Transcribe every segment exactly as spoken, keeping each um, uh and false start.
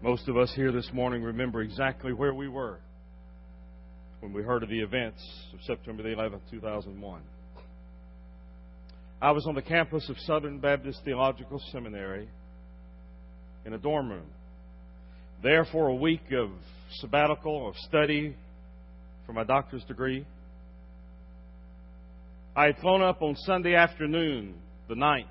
Most of us here this morning remember exactly where we were when we heard of the events of September the eleventh, two thousand one. I was on the campus of Southern Baptist Theological Seminary in a dorm room, there for a week of sabbatical, of study for my doctor's degree. I had flown up on Sunday afternoon, the ninth.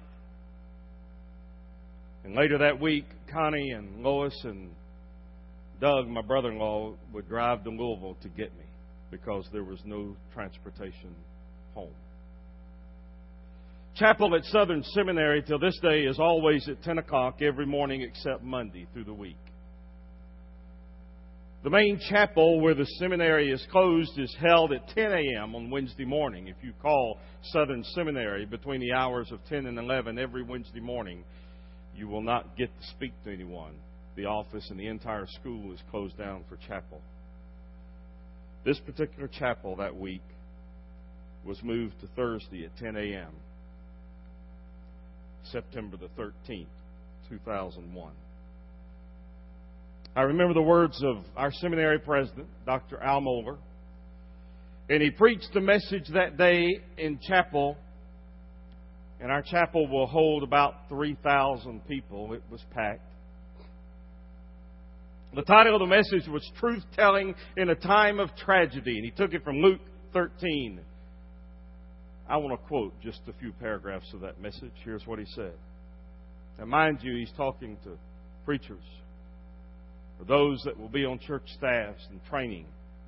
And later that week, Connie and Lois and Doug, my brother-in-law, would drive to Louisville to get me because there was no transportation home. Chapel at Southern Seminary till this day is always at ten o'clock every morning except Monday through the week. The main chapel where the seminary is closed is held at ten a.m. on Wednesday morning. If you call Southern Seminary between the hours of ten and eleven every Wednesday morning, you will not get to speak to anyone. The office and the entire school is closed down for chapel. This particular chapel that week was moved to Thursday at ten a.m., September the thirteenth, two thousand one. I remember the words of our seminary president, Doctor Al Mohler, and he preached a message that day in chapel, and our chapel will hold about three thousand people. It was packed. The title of the message was Truth-Telling in a Time of Tragedy, and he took it from Luke thirteen. I want to quote just a few paragraphs of that message. Here's what he said. Now, mind you, he's talking to preachers, or those that will be on church staffs and training.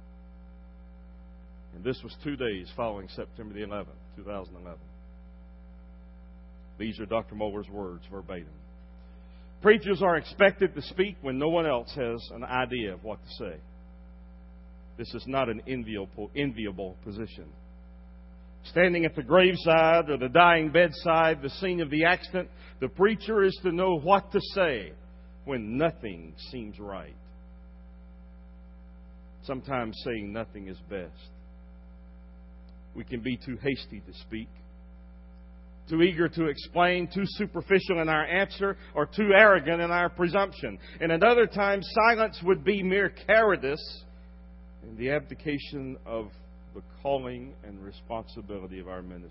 And this was two days following September the eleventh, two thousand eleven. These are Doctor Mohler's words verbatim. Preachers are expected to speak when no one else has an idea of what to say. This is not an enviable, enviable position. Standing at the graveside or the dying bedside, the scene of the accident, the preacher is to know what to say when nothing seems right. Sometimes saying nothing is best. We can be too hasty to speak, too eager to explain, too superficial in our answer, or too arrogant in our presumption. And at other times, silence would be mere cowardice in the abdication of the calling and responsibility of our ministry.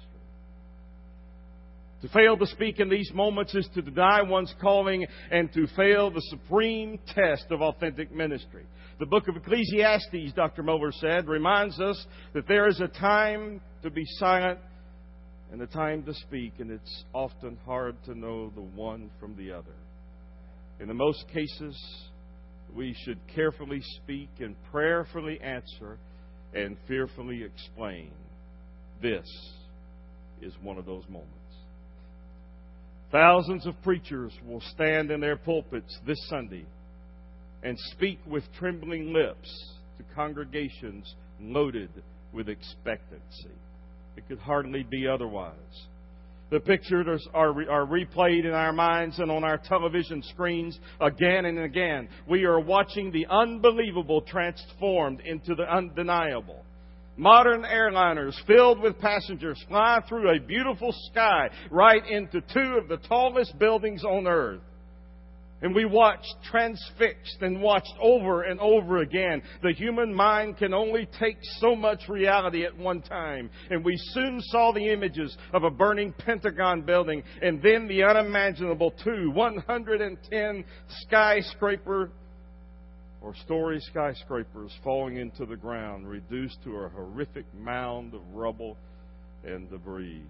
To fail to speak in these moments is to deny one's calling and to fail the supreme test of authentic ministry. The book of Ecclesiastes, Doctor Mohler said, reminds us that there is a time to be silent and a time to speak, and it's often hard to know the one from the other. In the most cases, we should carefully speak and prayerfully answer and fearfully explain. This is one of those moments. Thousands of preachers will stand in their pulpits this Sunday and speak with trembling lips to congregations loaded with expectancy. It could hardly be otherwise. The pictures are, are replayed in our minds and on our television screens again and again. We are watching the unbelievable transformed into the undeniable. Modern airliners filled with passengers fly through a beautiful sky right into two of the tallest buildings on earth. And we watched transfixed and watched over and over again. The human mind can only take so much reality at one time. And we soon saw the images of a burning Pentagon building and then the unimaginable two one hundred ten skyscraper or story skyscrapers falling into the ground, reduced to a horrific mound of rubble and debris.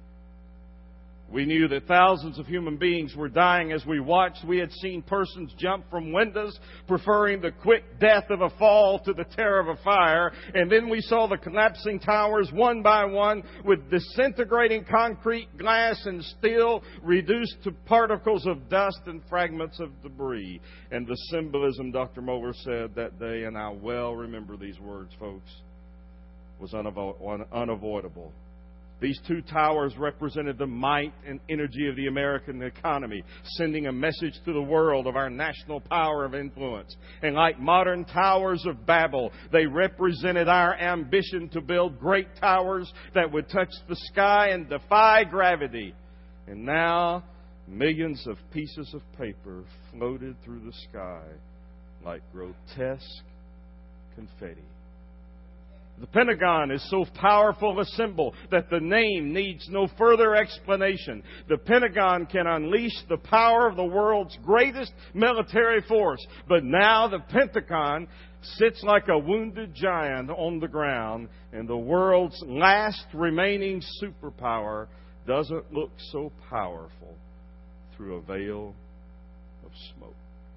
We knew that thousands of human beings were dying as we watched. We had seen persons jump from windows, preferring the quick death of a fall to the terror of a fire. And then we saw the collapsing towers one by one, with disintegrating concrete, glass, and steel reduced to particles of dust and fragments of debris. And the symbolism, Doctor Mohler said that day, and I well remember these words, folks, was unavo- unavoidable. These two towers represented the might and energy of the American economy, sending a message to the world of our national power of influence. And like modern towers of Babel, they represented our ambition to build great towers that would touch the sky and defy gravity. And now, millions of pieces of paper floated through the sky, like grotesque confetti. The Pentagon is so powerful a symbol that the name needs no further explanation. The Pentagon can unleash the power of the world's greatest military force. But now the Pentagon sits like a wounded giant on the ground, and the world's last remaining superpower doesn't look so powerful through a veil of smoke.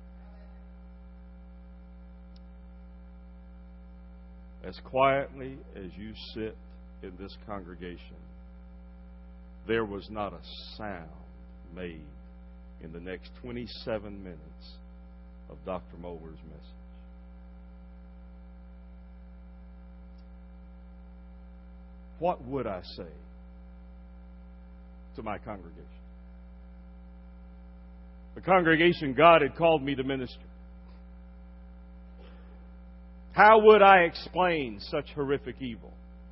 As quietly as you sit in this congregation, there was not a sound made in the next twenty-seven minutes of Doctor Mohler's message. What would I say to my congregation? The congregation God had called me to minister. How would I explain such horrific evil?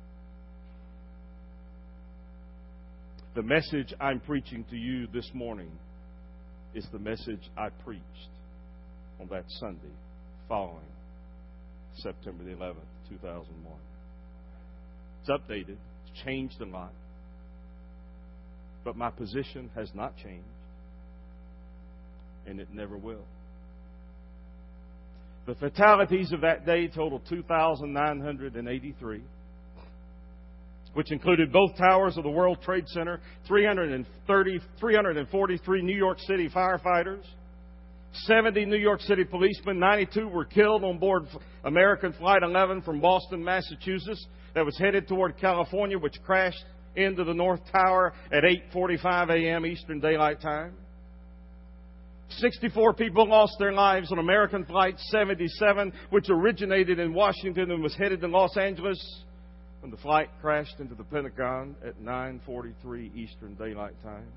The message I'm preaching to you this morning is the message I preached on that Sunday following September the eleventh, two thousand one. It's updated. It's changed a lot. But my position has not changed. And it never will. The fatalities of that day totaled two thousand nine hundred eighty-three, which included both towers of the World Trade Center, three hundred thirty, three hundred forty-three New York City firefighters, seventy New York City policemen, ninety-two were killed on board American Flight eleven from Boston, Massachusetts, that was headed toward California, which crashed into the North Tower at eight forty-five a.m. Eastern Daylight Time. sixty-four people lost their lives on American Flight seventy-seven, which originated in Washington and was headed to Los Angeles when the flight crashed into the Pentagon at nine forty-three Eastern Daylight Time.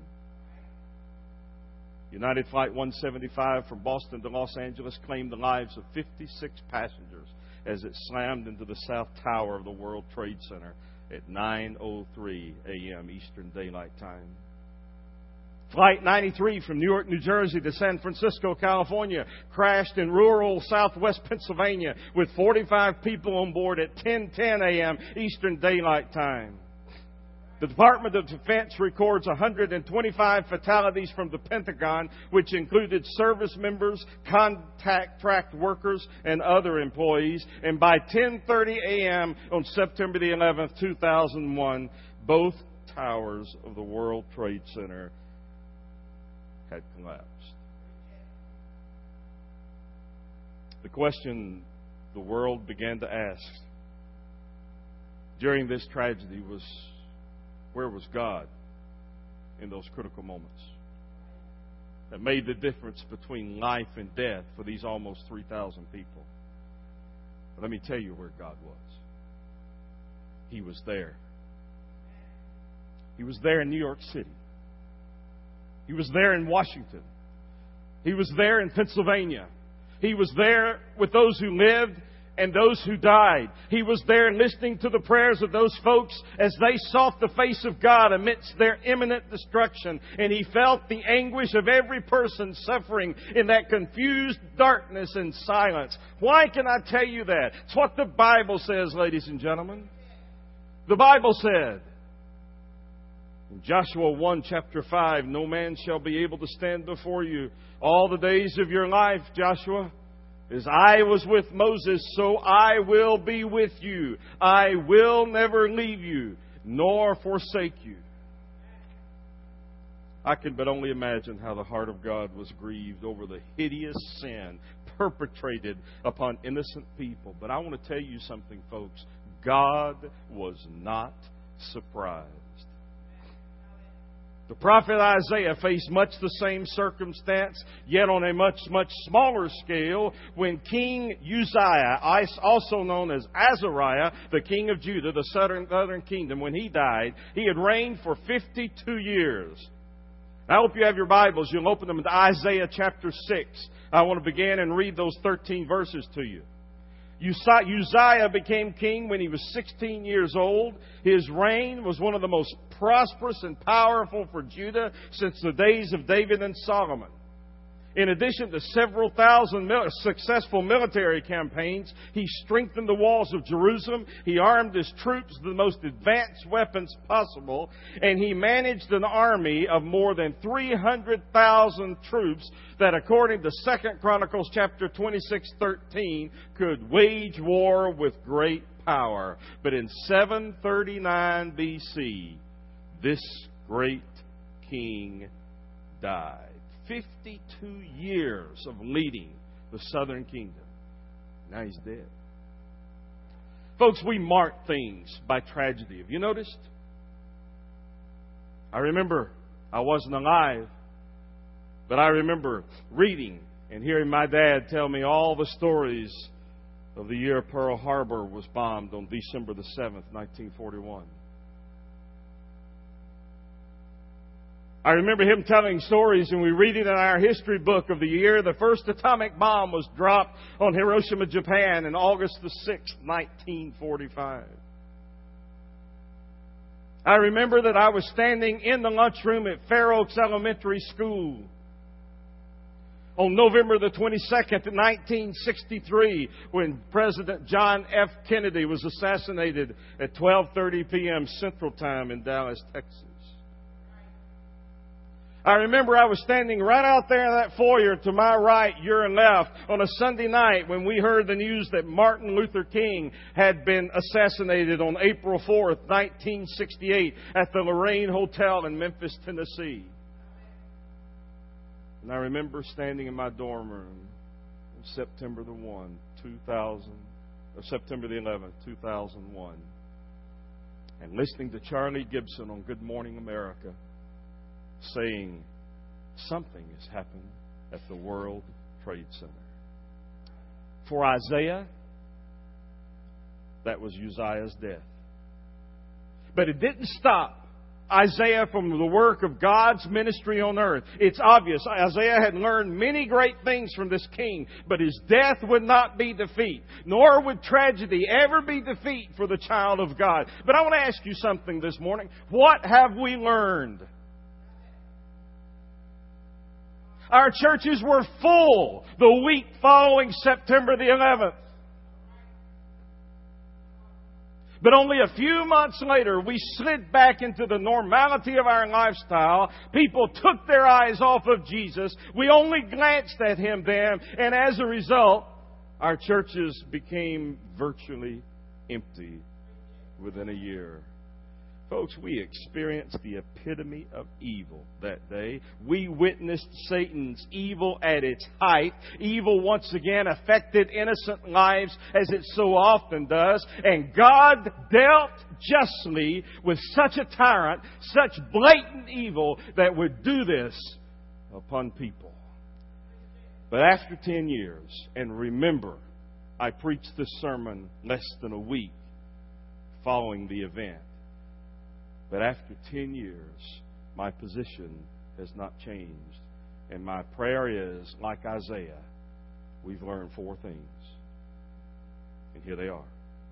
United Flight one seventy-five from Boston to Los Angeles claimed the lives of fifty-six passengers as it slammed into the South Tower of the World Trade Center at nine oh three a.m. Eastern Daylight Time. Flight ninety-three from Newark, New Jersey to San Francisco, California crashed in rural southwest Pennsylvania with forty-five people on board at ten ten a.m. Eastern Daylight Time. The Department of Defense records one hundred twenty-five fatalities from the Pentagon, which included service members, contact tracked workers, and other employees. And by ten thirty a.m. on September the eleventh, two thousand one, both towers of the World Trade Center had collapsed. The question the world began to ask during this tragedy was, where was God in those critical moments that made the difference between life and death for these almost three thousand people? But let me tell you where God was. He was there. He was there in New York City. He was there in Washington. He was there in Pennsylvania. He was there with those who lived and those who died. He was there listening to the prayers of those folks as they sought the face of God amidst their imminent destruction. And He felt the anguish of every person suffering in that confused darkness and silence. Why can I tell you that? It's what the Bible says, ladies and gentlemen. The Bible said, in Joshua one, chapter five, no man shall be able to stand before you all the days of your life, Joshua. As I was with Moses, so I will be with you. I will never leave you, nor forsake you. I can but only imagine how the heart of God was grieved over the hideous sin perpetrated upon innocent people. But I want to tell you something, folks. God was not surprised. The prophet Isaiah faced much the same circumstance, yet on a much, much smaller scale, when King Uzziah, also known as Azariah, the king of Judah, the southern, southern kingdom, when he died, he had reigned for fifty-two years. I hope you have your Bibles. You'll open them to Isaiah chapter six. I want to begin and read those thirteen verses to you. Uzziah became king when he was sixteen years old. His reign was one of the most prosperous and powerful for Judah since the days of David and Solomon. In addition to several thousand mil- successful military campaigns, he strengthened the walls of Jerusalem. He armed his troops with the most advanced weapons possible. And he managed an army of more than three hundred thousand troops that, according to Second Chronicles chapter twenty-six, thirteen, could wage war with great power. But in seven thirty-nine B C, this great king died. fifty-two years of leading the southern kingdom. Now he's dead. Folks, we mark things by tragedy. Have you noticed? I remember I wasn't alive, but I remember reading and hearing my dad tell me all the stories of the year Pearl Harbor was bombed on December the seventh, nineteen forty-one. I remember him telling stories, and we read it in our history book of the year the first atomic bomb was dropped on Hiroshima, Japan, on August the sixth, nineteen forty-five. I remember that I was standing in the lunchroom at Fair Oaks Elementary School on November the twenty-second, nineteen sixty-three, when President John F. Kennedy was assassinated at twelve thirty p.m. Central Time in Dallas, Texas. I remember I was standing right out there in that foyer to my right, your left, on a Sunday night when we heard the news that Martin Luther King had been assassinated on April fourth, nineteen sixty-eight, at the Lorraine Hotel in Memphis, Tennessee. And I remember standing in my dorm room on September the first, two thousand, or September the eleventh, two thousand one, and listening to Charlie Gibson on Good Morning America, saying, something has happened at the World Trade Center. For Isaiah, that was Uzziah's death. But it didn't stop Isaiah from the work of God's ministry on earth. It's obvious Isaiah had learned many great things from this king, but his death would not be defeat, nor would tragedy ever be defeat for the child of God. But I want to ask you something this morning. What have we learned? Our churches were full the week following September the eleventh. But only a few months later, we slid back into the normality of our lifestyle. People took their eyes off of Jesus. We only glanced at Him then. And as a result, our churches became virtually empty within a year. Folks, we experienced the epitome of evil that day. We witnessed Satan's evil at its height. Evil once again affected innocent lives as it so often does. And God dealt justly with such a tyrant, such blatant evil that would do this upon people. But after ten years, and remember, I preached this sermon less than a week following the event. But after ten years, my position has not changed. And my prayer is, like Isaiah, we've learned four things. And here they are.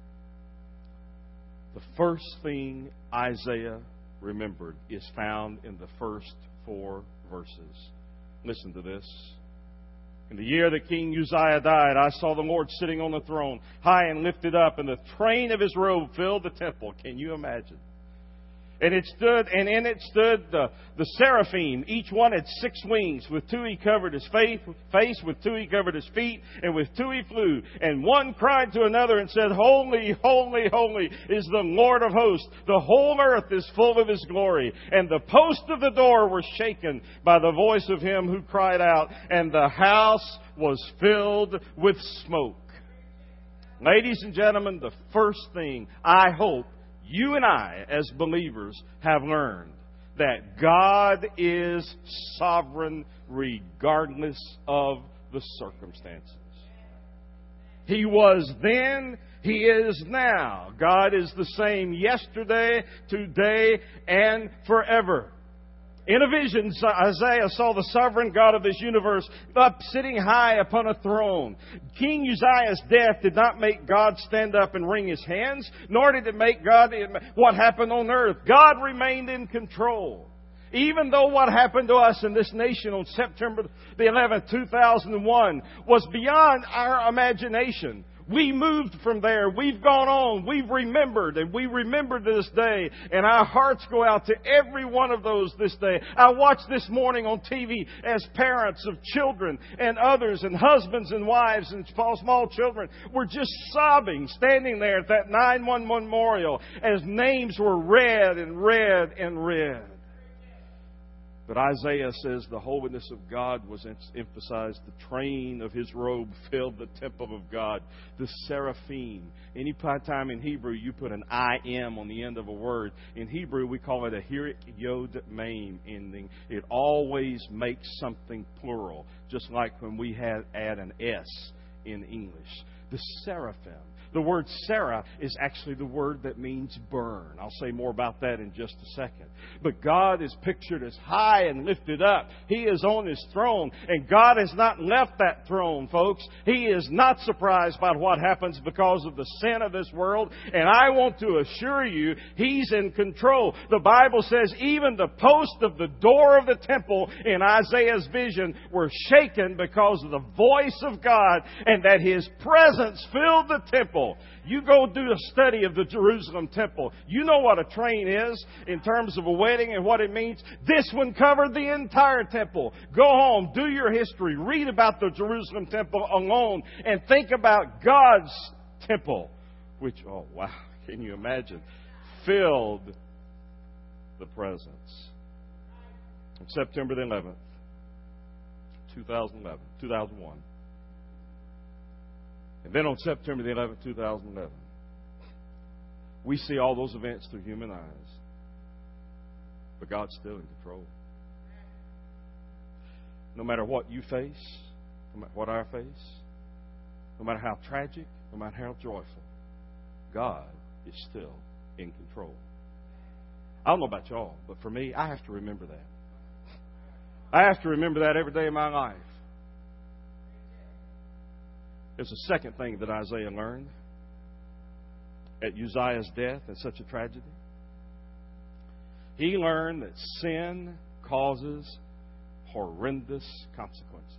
The first thing Isaiah remembered is found in the first four verses. Listen to this. In the year that King Uzziah died, I saw the Lord sitting on the throne, high and lifted up, and the train of His robe filled the temple. Can you imagine? And it stood, and in it stood the, the seraphim. Each one had six wings. With two he covered his face, face, with two he covered his feet, and with two he flew. And one cried to another and said, Holy, holy, holy is the Lord of hosts. The whole earth is full of His glory. And the posts of the door were shaken by the voice of Him who cried out, and the house was filled with smoke. Ladies and gentlemen, the first thing I hope you and I, as believers, have learned that God is sovereign regardless of the circumstances. He was then, He is now. God is the same yesterday, today, and forever. In a vision, Isaiah saw the sovereign God of this universe up sitting high upon a throne. King Uzziah's death did not make God stand up and wring His hands, nor did it make God what happened on earth. God remained in control. Even though what happened to us in this nation on September the eleventh, two thousand one was beyond our imagination, we moved from there. We've gone on. We've remembered, and we remember to this day. And our hearts go out to every one of those this day. I watched this morning on T V as parents of children and others and husbands and wives and small children were just sobbing, standing there at that nine one one memorial as names were read and read and read. But Isaiah says the holiness of God was emphasized. The train of his robe filled the temple of God. The seraphim. Any time in Hebrew you put an I am on the end of a word. In Hebrew we call it a hirik yod mem ending. It always makes something plural. Just like when we had, add an S in English. The seraphim. The word Sarah is actually the word that means burn. I'll say more about that in just a second. But God is pictured as high and lifted up. He is on His throne. And God has not left that throne, folks. He is not surprised by what happens because of the sin of this world. And I want to assure you, He's in control. The Bible says even the post of the door of the temple in Isaiah's vision were shaken because of the voice of God and that His presence filled the temple. You go do a study of the Jerusalem temple. You know what a train is in terms of a wedding and what it means. This one covered the entire temple. Go home, do your history, read about the Jerusalem temple alone, and think about God's temple, which, oh wow, can you imagine, filled the presence. On September the eleventh, two thousand eleven, two thousand one. And then on September the eleventh, two thousand eleven, we see all those events through human eyes. But God's still in control. No matter what you face, no matter what I face, no matter how tragic, no matter how joyful, God is still in control. I don't know about y'all, but for me, I have to remember that. I have to remember that every day of my life. There's a second thing that Isaiah learned at Uzziah's death and such a tragedy. He learned that sin causes horrendous consequences.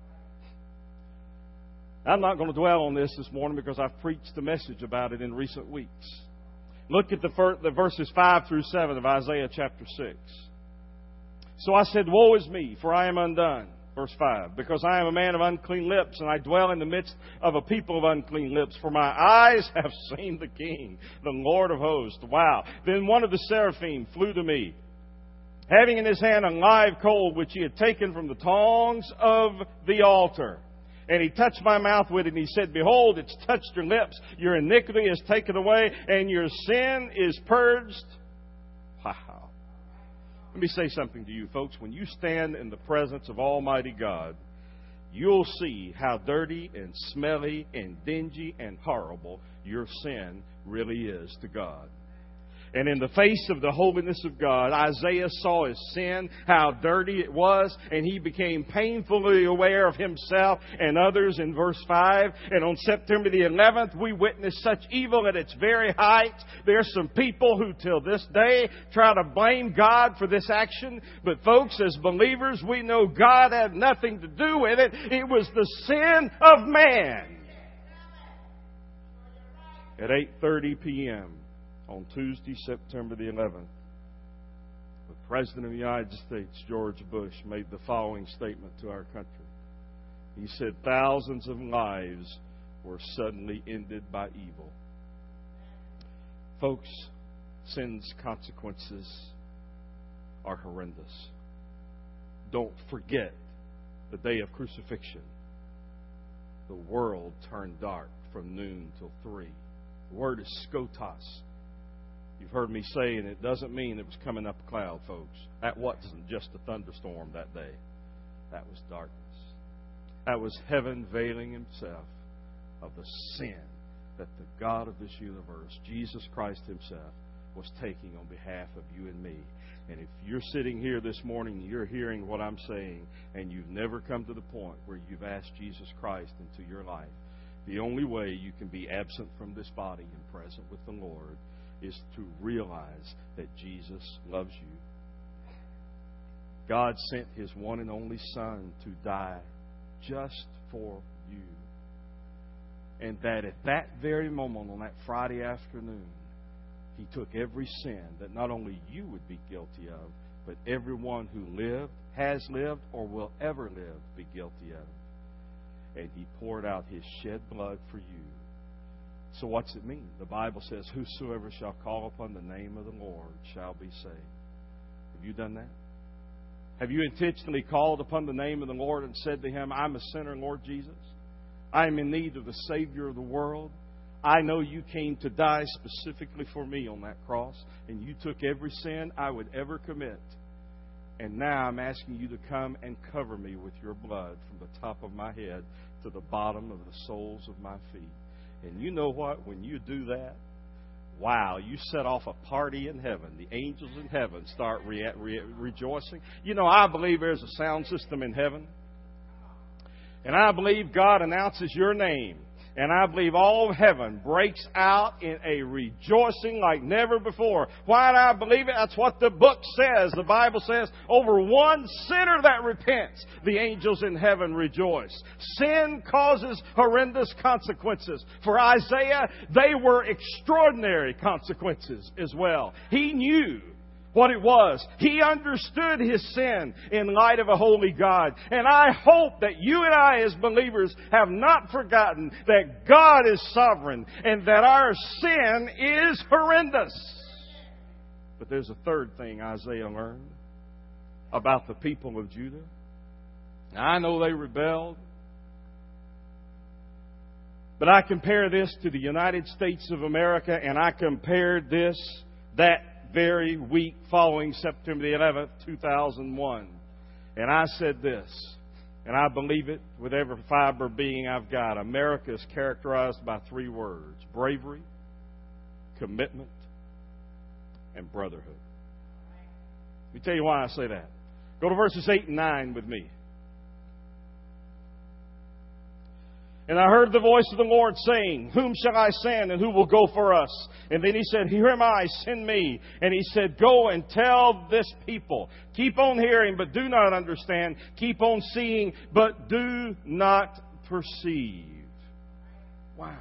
I'm not going to dwell on this this morning because I've preached a message about it in recent weeks. Look at the, fir- the verses five through seven of Isaiah chapter six. So I said, woe is me, for I am undone. Verse five, because I am a man of unclean lips, and I dwell in the midst of a people of unclean lips, for my eyes have seen the King, the Lord of hosts. Wow. Then one of the seraphim flew to me, having in his hand a live coal which he had taken from the tongs of the altar. And he touched my mouth with it, and he said, behold, it's touched your lips. Your iniquity is taken away, and your sin is purged. Wow. Let me say something to you, folks. When you stand in the presence of Almighty God, you'll see how dirty and smelly and dingy and horrible your sin really is to God. And in the face of the holiness of God, Isaiah saw his sin, how dirty it was, and he became painfully aware of himself and others in verse five. And on September the eleventh, we witnessed such evil at its very height. There's some people who till this day try to blame God for this action. But folks, as believers, we know God had nothing to do with it. It was the sin of man. At eight thirty p.m., on Tuesday, September the eleventh, the President of the United States, George Bush, made the following statement to our country. He said, thousands of lives were suddenly ended by evil. Folks, sin's consequences are horrendous. Don't forget the day of crucifixion. The world turned dark from noon till three. The word is skotos. You've heard me say, and it doesn't mean it was coming up a cloud, folks. That wasn't just a thunderstorm that day. That was darkness. That was heaven veiling Himself of the sin that the God of this universe, Jesus Christ Himself, was taking on behalf of you and me. And if you're sitting here this morning and you're hearing what I'm saying, and you've never come to the point where you've asked Jesus Christ into your life, the only way you can be absent from this body and present with the Lord is to realize that Jesus loves you. God sent His one and only Son to die just for you. And that at that very moment, on that Friday afternoon, He took every sin that not only you would be guilty of, but everyone who lived, has lived, or will ever live be guilty of. And He poured out His shed blood for you. So what's it mean? The Bible says, whosoever shall call upon the name of the Lord shall be saved. Have you done that? Have you intentionally called upon the name of the Lord and said to Him, I'm a sinner, Lord Jesus. I am in need of the Savior of the world. I know You came to die specifically for me on that cross, and You took every sin I would ever commit. And now I'm asking You to come and cover me with Your blood from the top of my head to the bottom of the soles of my feet. And you know what? When you do that, wow, you set off a party in heaven. The angels in heaven start re- re- rejoicing. You know, I believe there's a sound system in heaven. And I believe God announces Your name. And I believe all of heaven breaks out in a rejoicing like never before. Why do I believe it? That's what the book says. The Bible says, over one sinner that repents, the angels in heaven rejoice. Sin causes horrendous consequences. For Isaiah, they were extraordinary consequences as well. He knew what it was. He understood his sin in light of a holy God. And I hope that you and I as believers have not forgotten that God is sovereign and that our sin is horrendous. But there's a third thing Isaiah learned about the people of Judah. Now, I know they rebelled, but I compare this to the United States of America, and I compared this, that very week following September the eleventh, two thousand one. And I said this, and I believe it with every fiber being I've got. America is characterized by three words: bravery, commitment, and brotherhood. Let me tell you why I say that. Go to verses eight and nine with me. And I heard the voice of the Lord saying, whom shall I send, and who will go for us? And then He said, here am I, send me. And He said, go and tell this people. Keep on hearing, but do not understand. Keep on seeing, but do not perceive. Wow.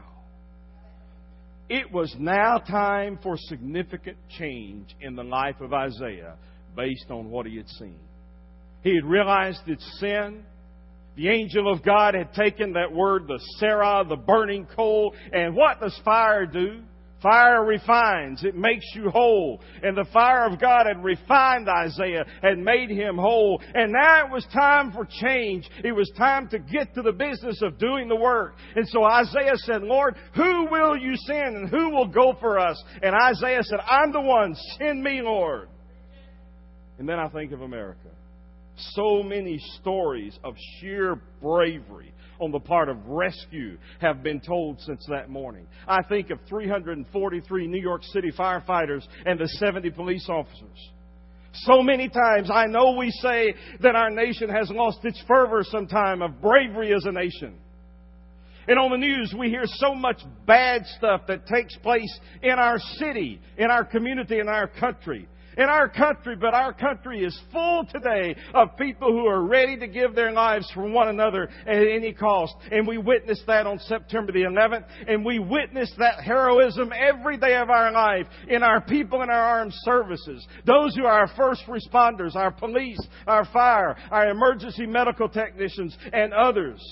It was now time for significant change in the life of Isaiah based on what he had seen. He had realized its sin. The angel of God had taken that word, the Sarah, the burning coal. And what does fire do? Fire refines. It makes you whole. And the fire of God had refined Isaiah, had made him whole. And now it was time for change. It was time to get to the business of doing the work. And so Isaiah said, Lord, who will You send, and who will go for us? And Isaiah said, I'm the one. Send me, Lord. And then I think of America. So many stories of sheer bravery on the part of rescue have been told since that morning. I think of three hundred forty-three New York City firefighters and the seventy police officers. So many times I know we say that our nation has lost its fervor sometime of bravery as a nation. And on the news we hear so much bad stuff that takes place in our city, in our community, in our country. In our country, but our country is full today of people who are ready to give their lives for one another at any cost. And we witnessed that on September the eleventh. And we witnessed that heroism every day of our life in our people in our armed services. Those who are our first responders, our police, our fire, our emergency medical technicians, and others.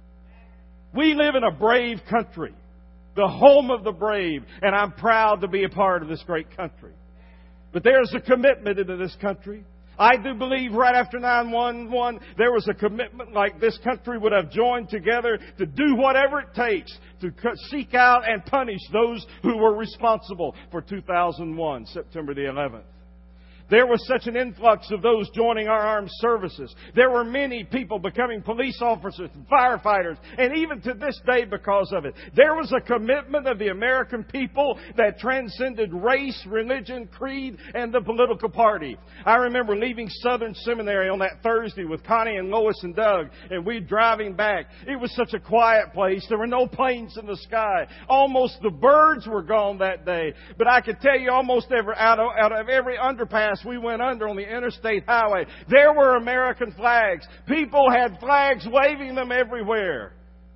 We live in a brave country, the home of the brave. And I'm proud to be a part of this great country. But there's a commitment into this country. I do believe right after nine one one, there was a commitment like this country would have joined together to do whatever it takes to seek out and punish those who were responsible for two thousand one, September the eleventh. There was such an influx of those joining our armed services. There were many people becoming police officers and firefighters, and even to this day because of it. There was a commitment of the American people that transcended race, religion, creed, and the political party. I remember leaving Southern Seminary on that Thursday with Connie and Lois and Doug, and we driving back. It was such a quiet place. There were no planes in the sky. Almost the birds were gone that day. But I could tell you almost every, out of, out of every underpass fast we went under on the interstate highway. There were American flags. People had flags waving them everywhere.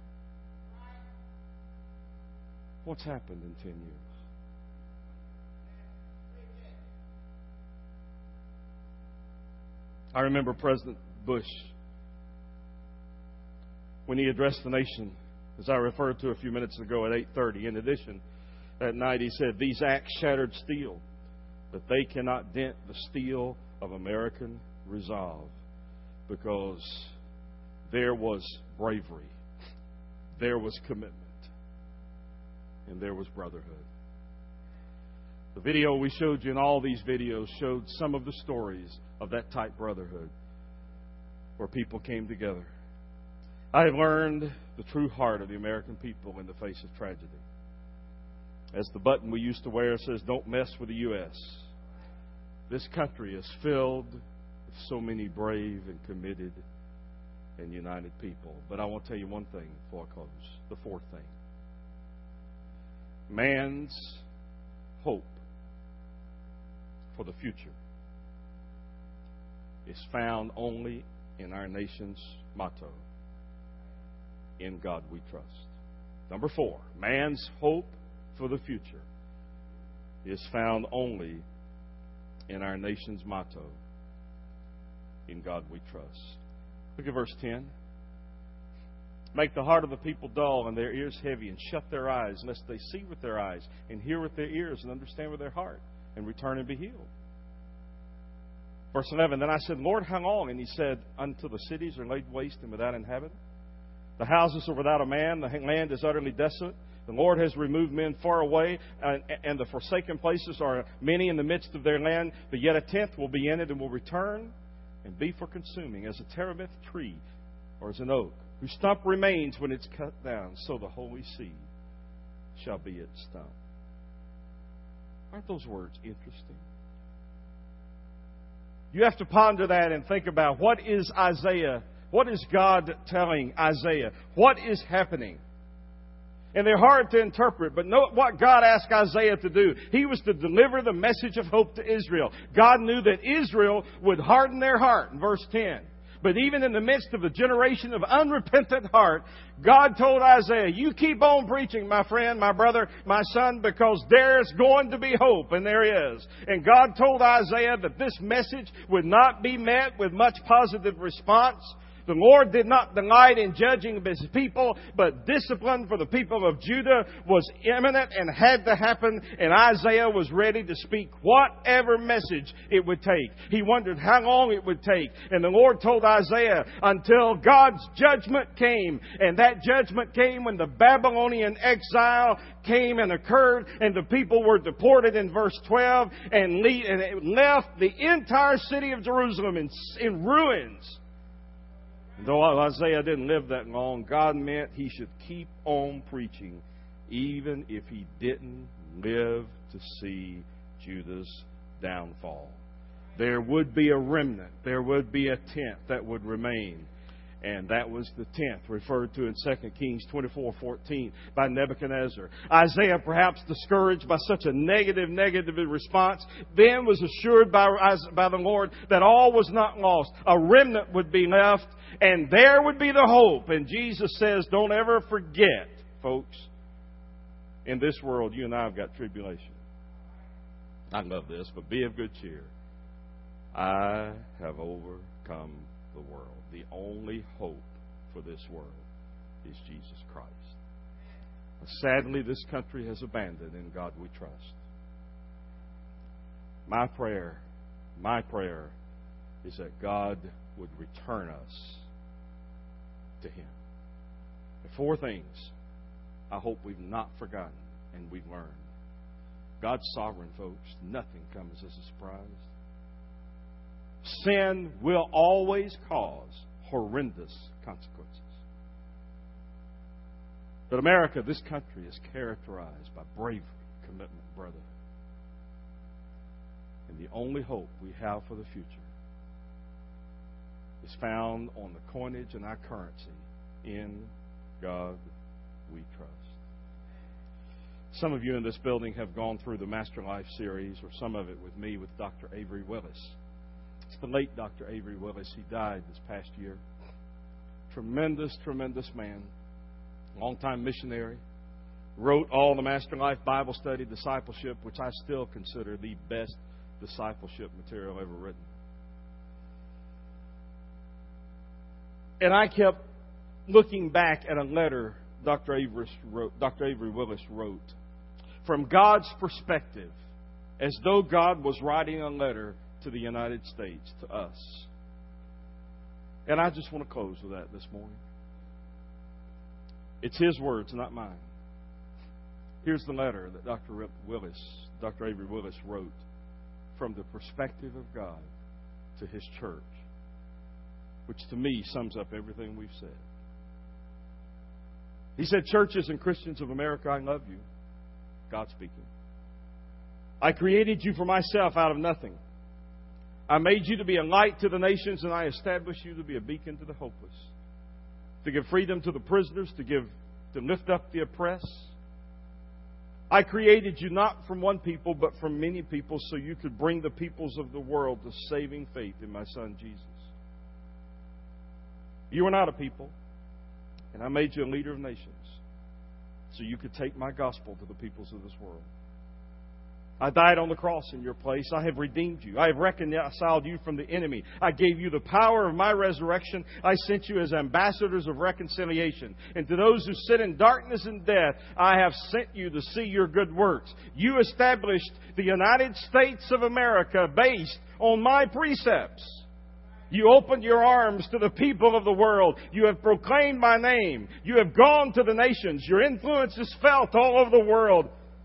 What's happened in ten years? I remember President Bush, when he addressed the nation, as I referred to a few minutes ago at eight thirty. In addition, that night he said, "These acts shattered steel, but they cannot dent the steel of American resolve, because there was bravery, there was commitment, and there was brotherhood." The video we showed you, and all these videos showed some of the stories of that type brotherhood where people came together. I have learned the true heart of the American people in the face of tragedy. As the button we used to wear says, "Don't mess with the U S" This country is filled with so many brave and committed and united people. But I want to tell you one thing before I close. The fourth thing. Man's hope for the future is found only in our nation's motto, "In God we trust." Number four, man's hope for the future is found only in our nation's motto, "In God we trust." Look at verse ten. "Make the heart of the people dull and their ears heavy, and shut their eyes, lest they see with their eyes and hear with their ears and understand with their heart and return and be healed." Verse eleven, "Then I said, Lord, how long?" And he said, "Until the cities are laid waste and without inhabitant. The houses are without a man, the land is utterly desolate. The Lord has removed men far away, and, and the forsaken places are many in the midst of their land. But yet a tenth will be in it and will return and be for consuming, as a terebinth tree or as an oak, whose stump remains when it's cut down. So the holy seed shall be its stump." Aren't those words interesting? You have to ponder that and think about, what is Isaiah, what is God telling Isaiah? What is happening? And they're hard to interpret, but note what God asked Isaiah to do. He was to deliver the message of hope to Israel. God knew that Israel would harden their heart, in verse ten. But even in the midst of a generation of unrepentant heart, God told Isaiah, "You keep on preaching, my friend, my brother, my son, because there's going to be hope," and there is. And God told Isaiah that this message would not be met with much positive response. The Lord did not delight in judging His people, but discipline for the people of Judah was imminent and had to happen, and Isaiah was ready to speak whatever message it would take. He wondered how long it would take, and the Lord told Isaiah, until God's judgment came, and that judgment came when the Babylonian exile came and occurred, and the people were deported in verse twelve, and left the entire city of Jerusalem in, in ruins. Though Isaiah didn't live that long, God meant he should keep on preaching, even if he didn't live to see Judah's downfall. There would be a remnant. There would be a tenth that would remain. And that was the tenth, referred to in Second Kings twenty-four fourteen by Nebuchadnezzar. Isaiah, perhaps discouraged by such a negative, negative response, then was assured by, by the Lord that all was not lost. A remnant would be left, and there would be the hope. And Jesus says, don't ever forget, folks, in this world, you and I have got tribulation. I love this, but be of good cheer. I have overcome the world. The only hope for this world is Jesus Christ. Sadly, this country has abandoned In God we trust. My prayer, my prayer is that God would return us to Him. The four things I hope we've not forgotten and we've learned. God's sovereign, folks. Nothing comes as a surprise. Sin will always cause horrendous consequences. But America, this country, is characterized by bravery, commitment, brotherhood. And the only hope we have for the future is found on the coinage and our currency. In God we trust. Some of you in this building have gone through the Master Life series, or some of it with me, with Doctor Avery Willis. It's the late Doctor Avery Willis. He died this past year. Tremendous, tremendous man. Longtime missionary. Wrote all the Master Life Bible Study Discipleship, which I still consider the best discipleship material ever written. And I kept looking back at a letter Doctor Avery wrote, Doctor Avery Willis wrote, from God's perspective, as though God was writing a letter to the United States, to us. And I just want to close with that this morning. It's his words, not mine. Here's the letter that Doctor Willis, Doctor Avery Willis wrote from the perspective of God to his church, which to me sums up everything we've said. He said, "Churches and Christians of America, I love you." God speaking. "I created you for myself out of nothing. I made you to be a light to the nations, and I established you to be a beacon to the hopeless, to give freedom to the prisoners, to give, to lift up the oppressed. I created you not from one people, but from many people, so you could bring the peoples of the world to saving faith in my Son Jesus. You are not a people, and I made you a leader of nations, so you could take my gospel to the peoples of this world. I died on the cross in your place. I have redeemed you. I have reconciled you from the enemy. I gave you the power of my resurrection. I sent you as ambassadors of reconciliation. And to those who sit in darkness and death, I have sent you to see your good works. You established the United States of America based on my precepts. You opened your arms to the people of the world. You have proclaimed my name. You have gone to the nations. Your influence is felt all over the world.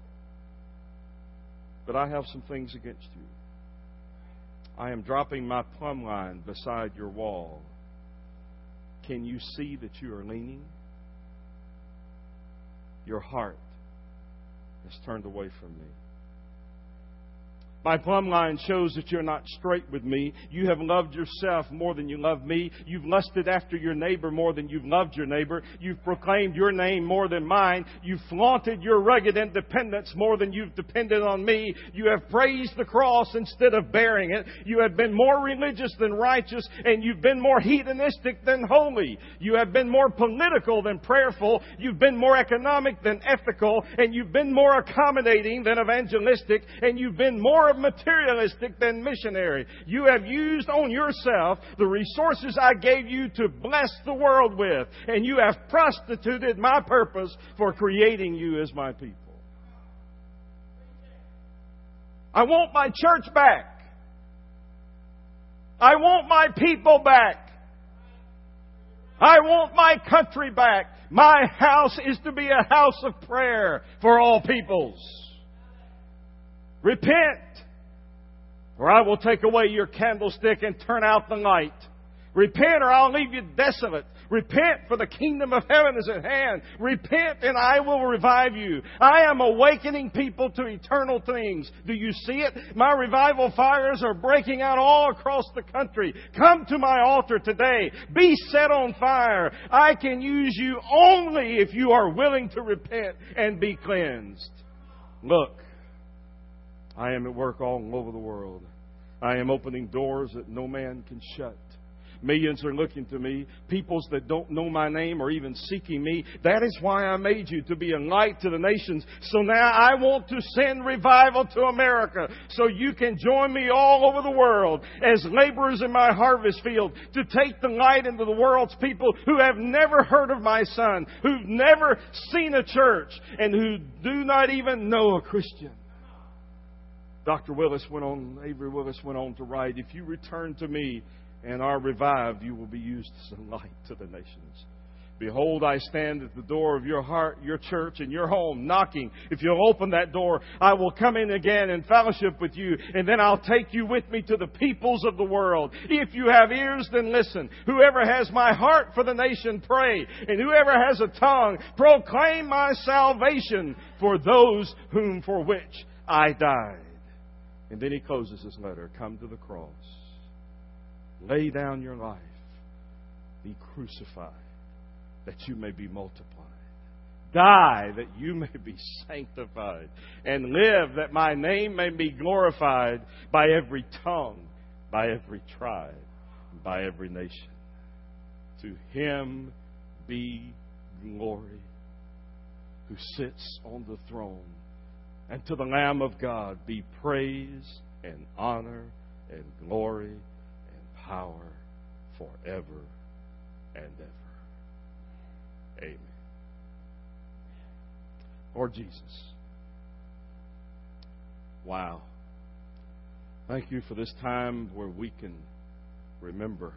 But I have some things against you. I am dropping my plumb line beside your wall. Can you see that you are leaning? Your heart has turned away from me. My plumb line shows that you're not straight with me. You have loved yourself more than you love me. You've lusted after your neighbor more than you've loved your neighbor. You've proclaimed your name more than mine. You've flaunted your rugged independence more than you've depended on me. You have praised the cross instead of bearing it. You have been more religious than righteous, and you've been more hedonistic than holy. You have been more political than prayerful. You've been more economic than ethical, and you've been more accommodating than evangelistic, and you've been more materialistic than missionary. You have used on yourself the resources I gave you to bless the world with, and you have prostituted my purpose for creating you as my people. I want my church back. I want my people back. I want my country back. My house is to be a house of prayer for all peoples. Repent, or I will take away your candlestick and turn out the light. Repent, or I'll leave you desolate. Repent, for the kingdom of heaven is at hand. Repent, and I will revive you. I am awakening people to eternal things. Do you see it? My revival fires are breaking out all across the country. Come to my altar today. Be set on fire. I can use you only if you are willing to repent and be cleansed. Look, I am at work all over the world. I am opening doors that no man can shut. Millions are looking to me. Peoples that don't know my name are even seeking me. That is why I made you, to be a light to the nations. So now I want to send revival to America, so you can join me all over the world as laborers in my harvest field, to take the light into the world's people who have never heard of my Son, who've never seen a church, and who do not even know a Christian. Doctor Willis went on, Avery Willis went on to write, "If you return to me and are revived, you will be used as a light to the nations. Behold, I stand at the door of your heart, your church, and your home, knocking. If you'll open that door, I will come in again and fellowship with you, and then I'll take you with me to the peoples of the world. If you have ears, then listen. Whoever has my heart for the nation, pray. And whoever has a tongue, proclaim my salvation for those whom for which I died." And then he closes his letter. Come to the cross. Lay down your life. Be crucified, that you may be multiplied. Die that you may be sanctified, and live that my name may be glorified by every tongue, by every tribe, and by every nation. To Him be glory, who sits on the throne, and to the Lamb of God be praise and honor and glory and power forever and ever. Amen. Lord Jesus, wow. Thank you for this time where we can remember.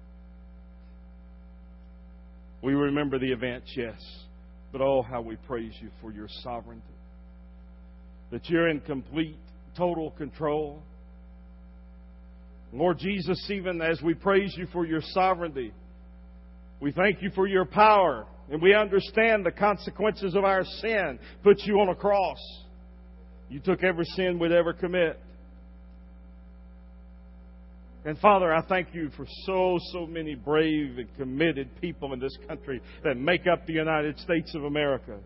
We remember the events, yes, but oh, how we praise you for your sovereignty. That you're in complete, total control. Lord Jesus, even as we praise you for your sovereignty, we thank you for your power. And we understand the consequences of our sin put you on a cross. You took every sin we'd ever commit. And Father, I thank you for so, so many brave and committed people in this country that make up the United States of America.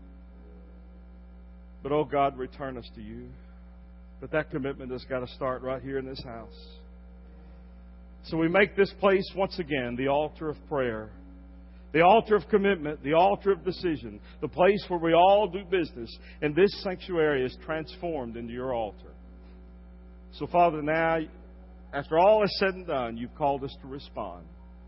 But oh God, return us to you. But that commitment has got to start right here in this house. So we make this place once again the altar of prayer. The altar of commitment, the altar of decision, the place where we all do business. And this sanctuary is transformed into your altar. So, Father, now, after all is said and done, you've called us to respond.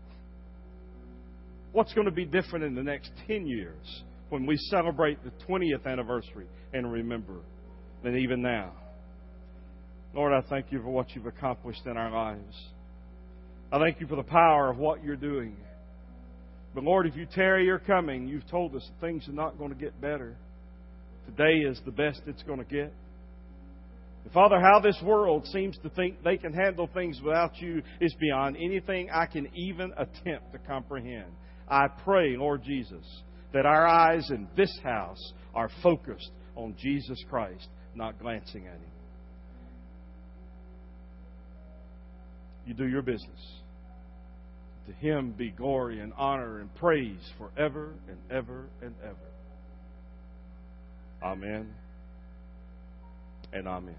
What's going to be different in the next ten years when we celebrate the twentieth anniversary and remember than even now? Lord, I thank you for what you've accomplished in our lives. I thank you for the power of what you're doing. But Lord, if you tarry your coming, you've told us things are not going to get better. Today is the best it's going to get. And Father, how this world seems to think they can handle things without you is beyond anything I can even attempt to comprehend. I pray, Lord Jesus, that our eyes in this house are focused on Jesus Christ, not glancing at Him. You do your business. To Him be glory and honor and praise forever and ever and ever. Amen and amen.